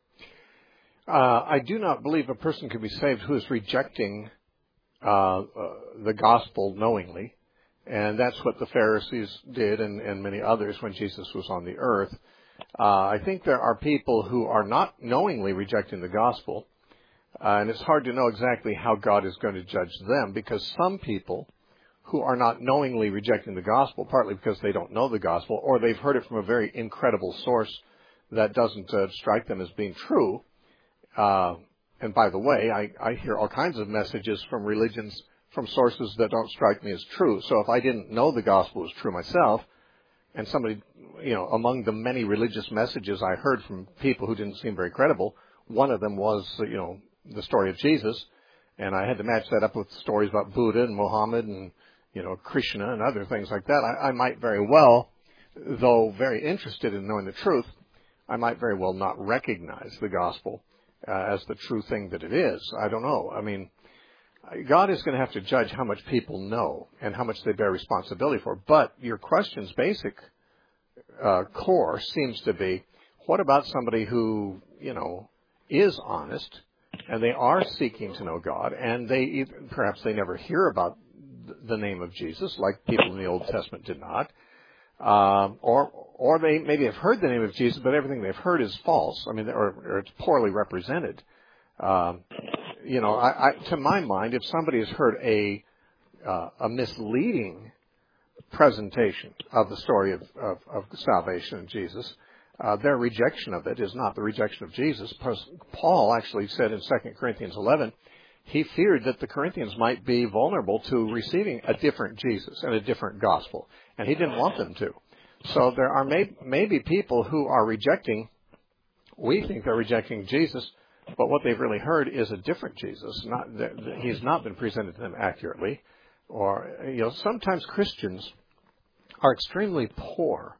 Speaker 1: Uh, I do not believe a person can be saved who is rejecting uh, uh, the gospel knowingly, and that's what the Pharisees did and, and many others when Jesus was on the earth. Uh, I think there are people who are not knowingly rejecting the gospel, uh, and it's hard to know exactly how God is going to judge them, because some people who are not knowingly rejecting the gospel, partly because they don't know the gospel, or they've heard it from a very incredible source that doesn't uh, strike them as being true. Uh, and by the way, I, I hear all kinds of messages from religions, from sources that don't strike me as true. So if I didn't know the gospel was true myself, and somebody, you know, among the many religious messages I heard from people who didn't seem very credible, one of them was, you know, the story of Jesus, and I had to match that up with stories about Buddha and Muhammad and, you know, Krishna and other things like that. I, I might very well, though very interested in knowing the truth, I might very well not recognize the gospel uh, as the true thing that it is. I don't know. I mean, God is going to have to judge how much people know and how much they bear responsibility for. But your question's basic uh, core seems to be, what about somebody who, you know, is honest, and they are seeking to know God, and they perhaps they never hear about the name of Jesus, like people in the Old Testament did not, um, or or they maybe have heard the name of Jesus, but everything they've heard is false. I mean, or, or it's poorly represented. Um, you know, I, I, to my mind, if somebody has heard a uh, a misleading presentation of the story of, of, of salvation in Jesus, uh, their rejection of it is not the rejection of Jesus. Paul actually said in Second Corinthians eleven, he feared that the Corinthians might be vulnerable to receiving a different Jesus and a different gospel, and he didn't want them to. So there are may, maybe people who are rejecting, we think they're rejecting Jesus, but what they've really heard is a different Jesus. Not, he's not been presented to them accurately. Or, you know, sometimes Christians are extremely poor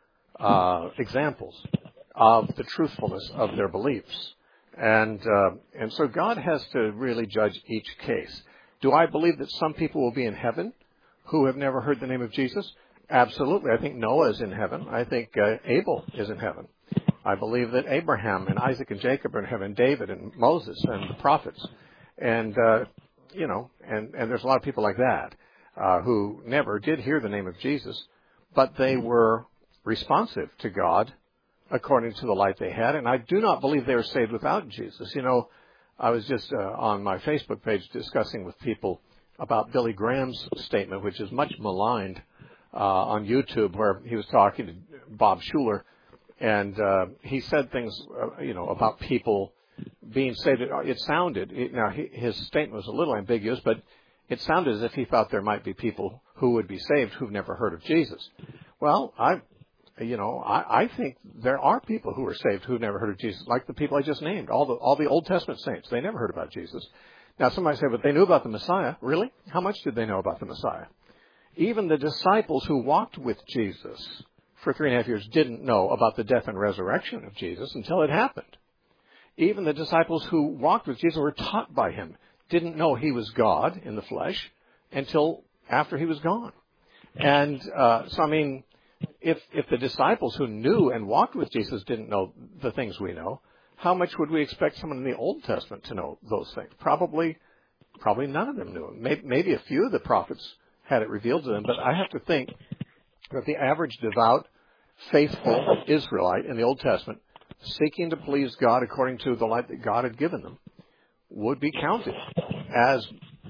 Speaker 1: uh, examples of the truthfulness of their beliefs. And uh, and so God has to really judge each case. Do I believe that some people will be in heaven who have never heard the name of Jesus? Absolutely. I think Noah is in heaven. I think uh, Abel is in heaven. I believe that Abraham and Isaac and Jacob are in heaven, David and Moses and the prophets. And, uh, you know, and, and there's a lot of people like that uh, who never did hear the name of Jesus, but they were responsive to God according to the light they had. And I do not believe they were saved without Jesus. You know, I was just uh, on my Facebook page discussing with people about Billy Graham's statement, which is much maligned uh, on YouTube, where he was talking to Bob Schuller. And uh, he said things, uh, you know, about people being saved. It, it sounded, it, now he, his statement was a little ambiguous, but it sounded as if he thought there might be people who would be saved who've never heard of Jesus. Well, I, you know, I, I think there are people who are saved who've never heard of Jesus, like the people I just named, all the all the Old Testament saints. They never heard about Jesus. Now, somebody say, but they knew about the Messiah. Really? How much did they know about the Messiah? Even the disciples who walked with Jesus for three and a half years didn't know about the death and resurrection of Jesus until it happened. Even the disciples who walked with Jesus were taught by him didn't know he was God in the flesh until after he was gone. And uh, so, I mean, if if the disciples who knew and walked with Jesus didn't know the things we know, how much would we expect someone in the Old Testament to know those things? Probably, probably none of them knew them. Maybe, maybe a few of the prophets had it revealed to them, but I have to think that the average devout, faithful Israelite in the Old Testament, seeking to please God according to the light that God had given them, would be counted as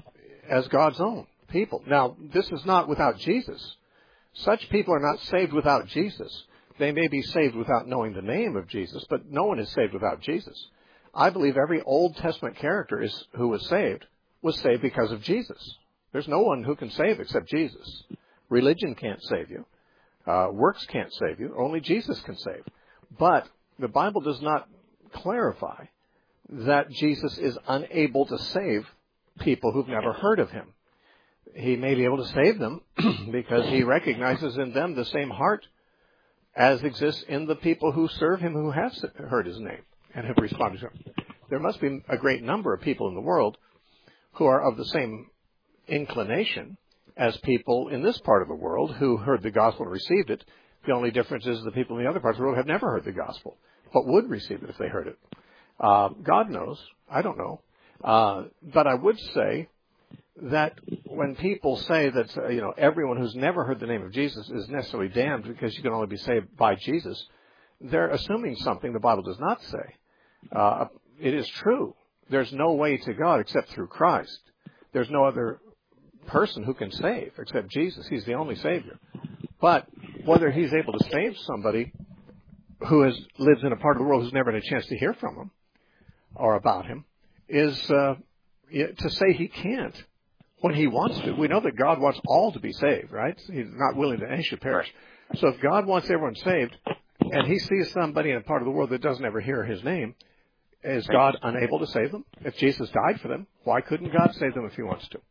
Speaker 1: as God's own people. Now, this is not without Jesus. Such people are not saved without Jesus. They may be saved without knowing the name of Jesus, but no one is saved without Jesus. I believe every Old Testament character is, who was saved was saved because of Jesus. There's no one who can save except Jesus. Religion can't save you. Uh, works can't save you. Only Jesus can save. But the Bible does not clarify that Jesus is unable to save people who've never heard of him. He may be able to save them because he recognizes in them the same heart as exists in the people who serve him who have heard his name and have responded to him. There must be a great number of people in the world who are of the same inclination as people in this part of the world who heard the gospel and received it. The only difference is the people in the other parts of the world have never heard the gospel, but would receive it if they heard it. Uh, God knows. I don't know. Uh, but I would say that when people say that, uh, you know, everyone who's never heard the name of Jesus is necessarily damned because you can only be saved by Jesus, they're assuming something the Bible does not say. Uh, it is true. There's no way to God except through Christ. There's no other person who can save except Jesus. He's the only Savior. But whether he's able to save somebody who has lives in a part of the world who's never had a chance to hear from him or about him is uh, to say he can't when he wants to. We know that God wants all to be saved, right? He's not willing that any should perish. So if God wants everyone saved and he sees somebody in a part of the world that doesn't ever hear his name, is God unable to save them? If Jesus died for them, why couldn't God save them if he wants to?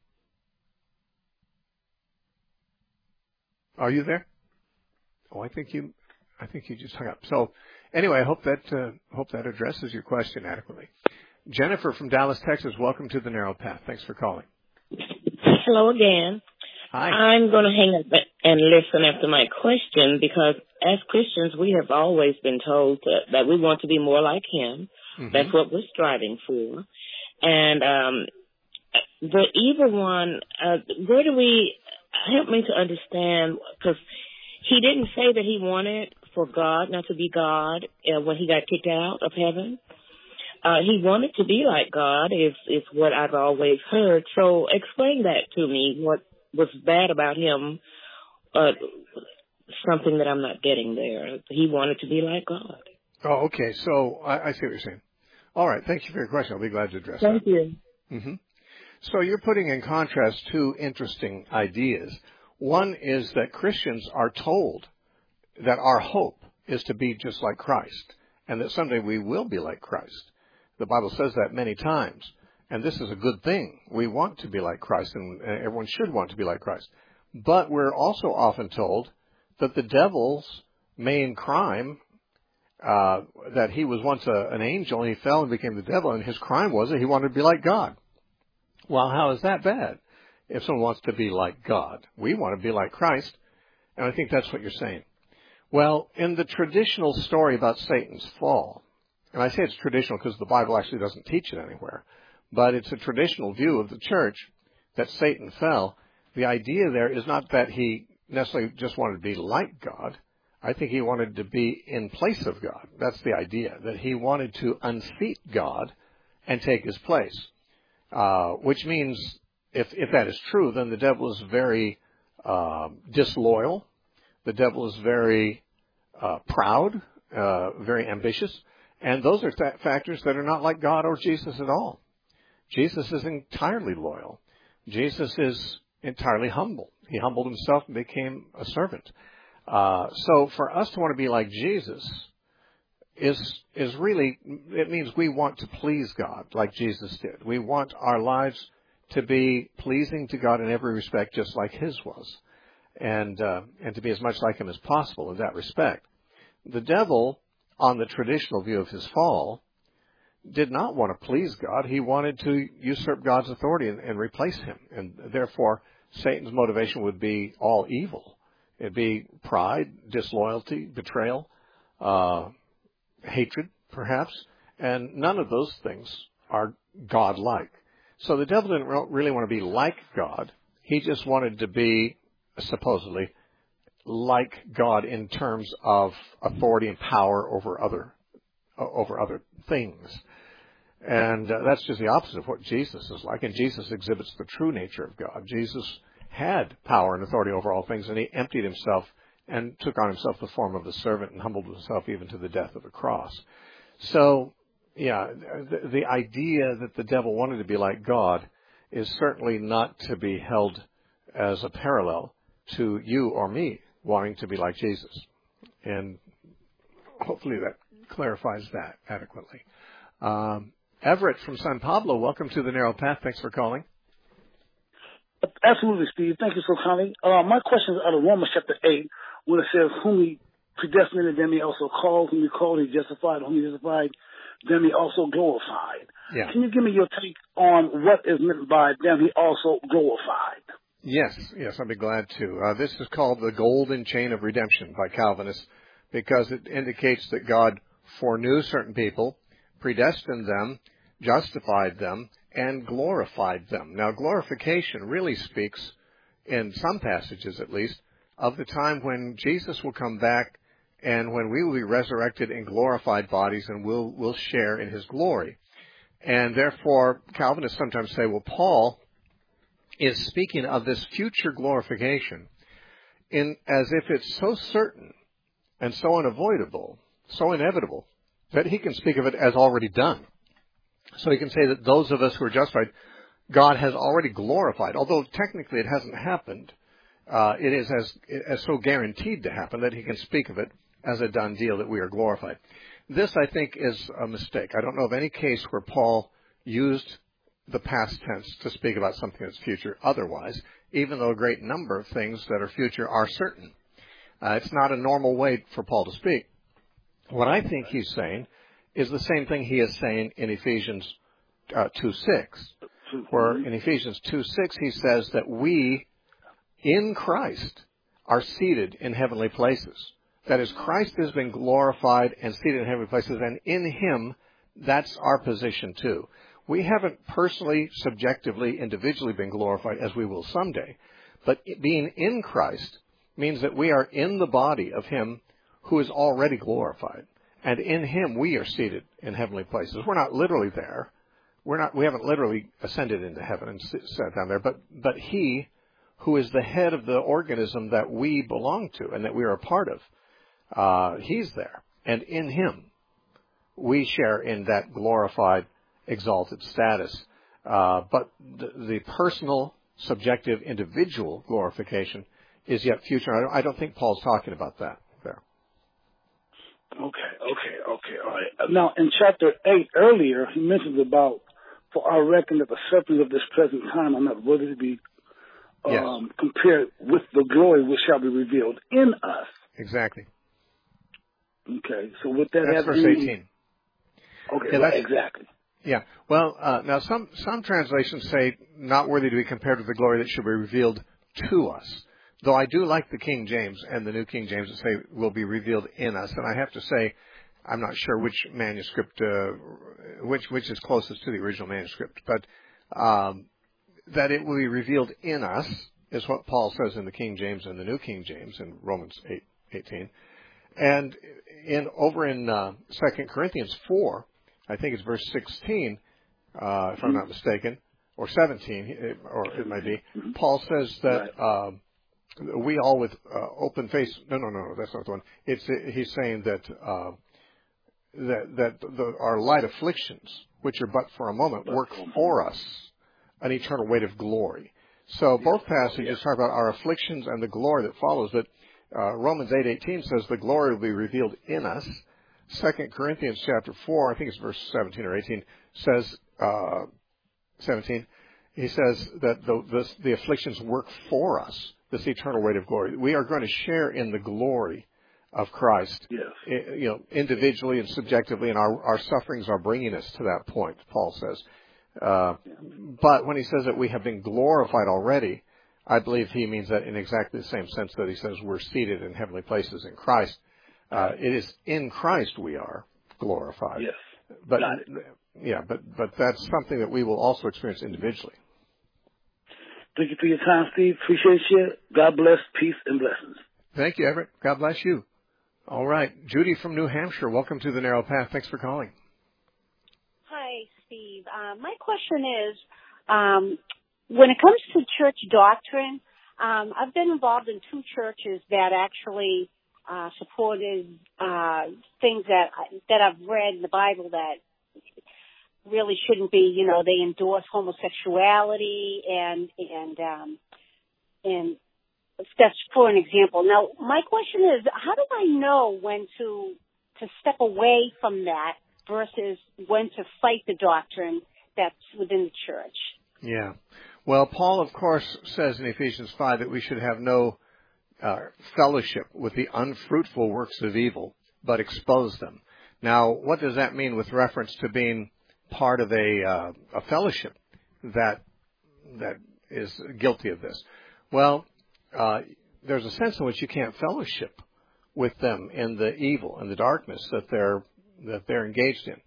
Speaker 1: Are you there? Oh, I think you, I think you just hung up. So, anyway, I hope that uh, hope that addresses your question adequately. Jennifer from Dallas, Texas, welcome to the Narrow Path. Thanks for calling.
Speaker 8: Hello again.
Speaker 1: Hi.
Speaker 8: I'm going to hang up and listen after my question because as Christians, we have always been told that, that we want to be more like him. Mm-hmm. That's what we're striving for. And um, the evil one, uh, where do we, help me to understand, because he didn't say that he wanted for God not to be God uh, when he got kicked out of heaven. Uh, he wanted to be like God is, is what I've always heard. So explain that to me, what was bad about him, uh, something that I'm not getting there. He wanted to be like God.
Speaker 1: Oh, okay. So I, I see what you're saying. All right. Thank you for your question. I'll be glad to address
Speaker 8: Thank
Speaker 1: that.
Speaker 8: Thank
Speaker 1: you. Mm-hmm. So you're putting in contrast two interesting ideas. One is that Christians are told that our hope is to be just like Christ and that someday we will be like Christ. The Bible says that many times, and this is a good thing. We want to be like Christ, and everyone should want to be like Christ. But we're also often told that the devil's main crime, uh, that he was once a, an angel and he fell and became the devil, and his crime was that he wanted to be like God. Well, how is that bad if someone wants to be like God? We want to be like Christ, and I think that's what you're saying. Well, in the traditional story about Satan's fall, and I say it's traditional because the Bible actually doesn't teach it anywhere, but it's a traditional view of the church that Satan fell. The idea there is not that he necessarily just wanted to be like God. I think he wanted to be in place of God. That's the idea, that he wanted to unseat God and take his place, uh, which means if, if that is true, then the devil is very uh, disloyal. The devil is very uh, proud, uh, very ambitious. And those are th- factors that are not like God or Jesus at all. Jesus is entirely loyal. Jesus is entirely humble. He humbled himself and became a servant. Uh, so for us to want to be like Jesus is is really, it means we want to please God like Jesus did. We want our lives to be pleasing to God in every respect, just like his was, and uh, and to be as much like him as possible in that respect. The devil, on the traditional view of his fall, did not want to please God. He wanted to usurp God's authority and, and replace him. And therefore, Satan's motivation would be all evil. It'd be pride, disloyalty, betrayal, uh, hatred, perhaps. And none of those things are God-like. So the devil didn't really want to be like God. He just wanted to be, supposedly, like God in terms of authority and power over other over other things. And uh, that's just the opposite of what Jesus is like. And Jesus exhibits the true nature of God. Jesus had power and authority over all things, and he emptied himself and took on himself the form of a servant and humbled himself even to the death of the cross. So, yeah, the, the idea that the devil wanted to be like God is certainly not to be held as a parallel to you or me wanting to be like Jesus. And hopefully that clarifies that adequately. Um, Everett from San Pablo, welcome to the Narrow Path. Thanks for calling.
Speaker 9: Absolutely, Steve. Thank you so kindly. Uh, my question is out of Romans chapter eight, where it says, whom he predestinated, them he also called, whom he called, he justified, whom he justified, them he also glorified.
Speaker 1: Yeah.
Speaker 9: Can you give me your take on what is meant by them he also glorified?
Speaker 1: Yes, yes, I'd be glad to. Uh, this is called the golden chain of redemption by Calvinists because it indicates that God foreknew certain people, predestined them, justified them, and glorified them. Now, glorification really speaks, in some passages at least, of the time when Jesus will come back and when we will be resurrected in glorified bodies and we'll, we'll share in his glory. And therefore, Calvinists sometimes say, well, Paul is speaking of this future glorification in as if it's so certain and so unavoidable, so inevitable, that he can speak of it as already done. So he can say that those of us who are justified, God has already glorified. Although technically it hasn't happened, uh, it is as, as so guaranteed to happen that he can speak of it as a done deal that we are glorified. This, I think, is a mistake. I don't know of any case where Paul used the past tense to speak about something that's future otherwise, even though a great number of things that are future are certain. Uh, it's not a normal way for Paul to speak. What I think he's saying is the same thing he is saying in Ephesians uh, two six, where in Ephesians two six he says that we, in Christ, are seated in heavenly places. That is, Christ has been glorified and seated in heavenly places, and in him, that's our position too. We haven't personally, subjectively, individually been glorified, as we will someday, but being in Christ means that we are in the body of him who is already glorified. And in him we are seated in heavenly places. We're not literally there. We're not, we haven't literally ascended into heaven and sat down there, but, but he who is the head of the organism that we belong to and that we are a part of, uh, he's there. And in him we share in that glorified, exalted status. Uh, but the, the personal, subjective, individual glorification is yet future. I don't, I don't think Paul's talking about that there.
Speaker 9: Okay, okay, okay, all right. Now, in chapter eight, earlier, he mentions about, for I reckon that the sufferings of this present time are not worthy to be um, yes. compared with the glory which shall be revealed in us.
Speaker 1: Exactly.
Speaker 9: Okay, so with that...
Speaker 1: That's verse eighteen.
Speaker 9: Okay,
Speaker 1: yeah,
Speaker 9: right, exactly.
Speaker 1: Yeah, well, uh, now some, some translations say not worthy to be compared with the glory that should be revealed to us. Though I do like the King James and the New King James that say will be revealed in us. And I have to say, I'm not sure which manuscript, uh, which which is closest to the original manuscript, but um, that it will be revealed in us is what Paul says in the King James and the New King James in Romans eight eighteen. And in over in uh, Second Corinthians four, I think it's verse sixteen, uh, if I'm not mistaken, or seventeen, or it might be, Paul says that... Uh, we all with uh, open face. No, no, no, no. That's not the one. It's he's saying that uh, that that the, our light afflictions, which are but for a moment, work for us an eternal weight of glory. So both passages talk about our afflictions and the glory that follows. But uh, Romans eight eighteen says the glory will be revealed in us. Second Corinthians chapter four, I think it's verse seventeen or eighteen, says uh, seventeen. He says that the, the the afflictions work for us this eternal weight of glory. We are going to share in the glory of Christ,
Speaker 9: yes.
Speaker 1: you know, individually and subjectively, and our, our sufferings are bringing us to that point, Paul says. Uh, yeah. But when he says that we have been glorified already, I believe he means that in exactly the same sense that he says we're seated in heavenly places in Christ. Uh, it is in Christ we are glorified.
Speaker 9: Yes.
Speaker 1: But, yeah, but, but that's something that we will also experience individually.
Speaker 9: Thank you for your time, Steve. Appreciate you. God bless, peace, and blessings.
Speaker 1: Thank you, Everett. God bless you. All right. Judy from New Hampshire, welcome to the Narrow Path. Thanks for calling.
Speaker 10: Hi, Steve. Uh, my question is, um, when it comes to church doctrine, Um, I've been involved in two churches that actually uh, supported uh, things that that I've read in the Bible that really shouldn't be. You know, they endorse homosexuality and and um, and that's for an example. Now, my question is, how do I know when to to step away from that versus when to fight the doctrine that's within the church?
Speaker 1: Yeah. Well, Paul, of course, says in Ephesians five that we should have no uh, fellowship with the unfruitful works of evil, but expose them. Now, what does that mean with reference to being part of a, uh, a fellowship that that is guilty of this? Well, uh, there's a sense in which you can't fellowship with them in the evil and the darkness that they're that they're engaged in.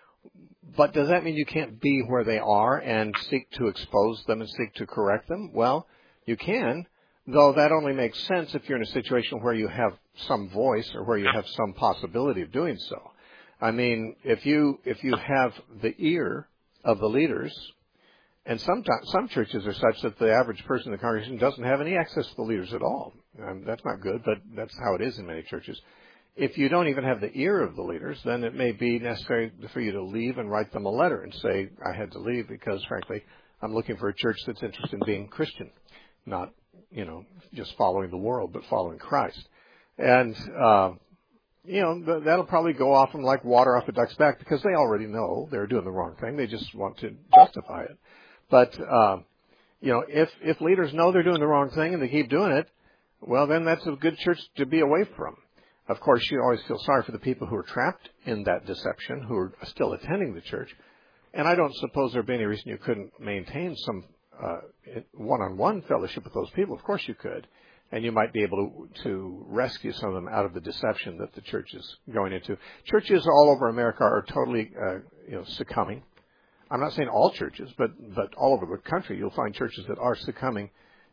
Speaker 1: But does that mean you can't be where they are and seek to expose them and seek to correct them? Well, you can, though that only makes sense if you're in a situation where you have some voice or where you have some possibility of doing so. I mean, if you if you have the ear of the leaders, and sometimes some churches are such that the average person in the congregation doesn't have any access to the leaders at all. Um, that's not good, but that's how it is in many churches. If you don't even have the ear of the leaders, then it may be necessary for you to leave and write them a letter and say, I had to leave because, frankly, I'm looking for a church that's interested in being Christian, not, you know, just following the world, but following Christ. And, uh, you know, that'll probably go off them like water off a duck's back because they already know they're doing the wrong thing. They just want to justify it. But, uh, you know, if, if leaders know they're doing the wrong thing and they keep doing it, well, then that's a good church to be away from. Of course, you always feel sorry for the people who are trapped in that deception, who are still attending the church. And I don't suppose there'd be any reason you couldn't maintain some uh, one-on-one fellowship with those people. Of course you could. And you might be able to, to rescue some of them out of the deception that the church is going into. Churches all over America are totally uh, you know, succumbing. I'm not saying all churches, but, but all over the country you'll find churches that are succumbing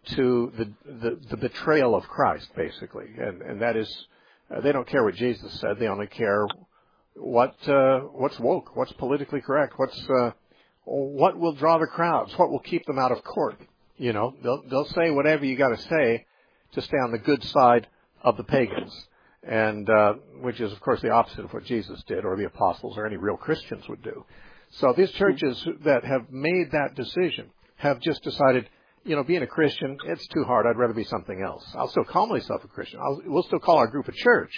Speaker 1: to the, the, the betrayal of Christ, basically. And, and that is... Uh, they don't care what Jesus said. They only care what uh, what's woke, what's politically correct, what's uh, what will draw the crowds, what will keep them out of court. You know, they'll they'll say whatever you got to say to stay on the good side of the pagans, and uh, which is of course the opposite of what Jesus did, or the apostles, or any real Christians would do. So these churches that have made that decision have just decided, you know, being a Christian, it's too hard. I'd rather be something else. I'll still call myself a Christian. I'll, we'll still call our group a church,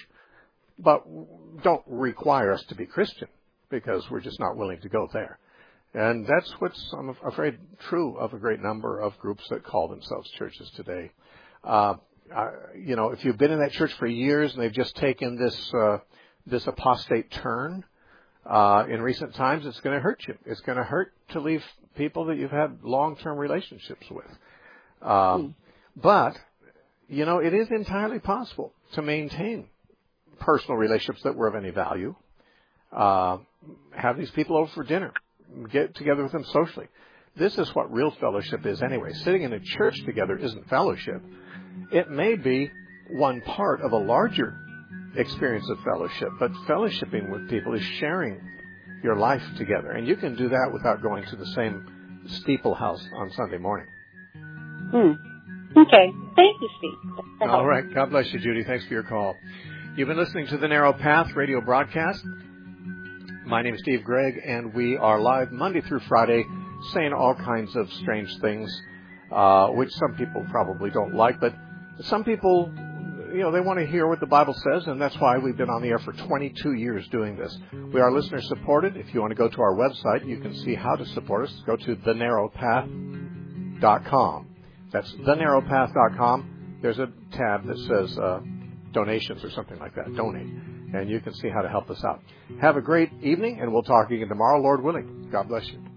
Speaker 1: but don't require us to be Christian because we're just not willing to go there. And that's what's, I'm afraid, true of a great number of groups that call themselves churches today. Uh, uh, you know, if you've been in that church for years and they've just taken this uh, this apostate turn uh, in recent times, it's going to hurt you. It's going to hurt to leave people that you've had long-term relationships with. Um, mm. But, you know, it is entirely possible to maintain personal relationships that were of any value. Uh, have these people over for dinner. Get together with them socially. This is what real fellowship is anyway. Sitting in a church together isn't fellowship. It may be one part of a larger experience of fellowship, but fellowshipping with people is sharing your life together. And you can do that without going to the same steeple house on Sunday morning.
Speaker 10: Hmm. Okay. Thank you, Steve.
Speaker 1: All right. God bless you, Judy. Thanks for your call. You've been listening to the Narrow Path radio broadcast. My name is Steve Gregg, and we are live Monday through Friday saying all kinds of strange things, uh, which some people probably don't like, but some people, you know, they want to hear what the Bible says, and that's why we've been on the air for twenty-two years doing this. We are listener supported. If you want to go to our website, you can see how to support us. Go to the narrow path dot com. That's the narrow path dot com. There's a tab that says uh, donations or something like that, donate, and you can see how to help us out. Have a great evening, and we'll talk again tomorrow, Lord willing. God bless you.